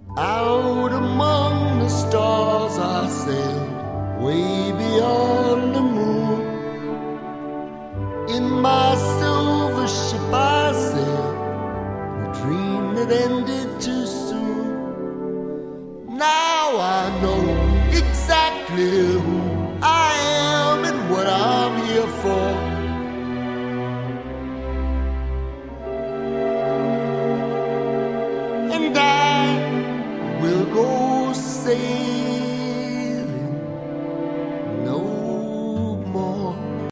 Out among the stars I sail, way beyond the moon. In my silver ship I sail, a dream that ended too soon. Now I know exactly who I am and what I'm here for. And I will go sailing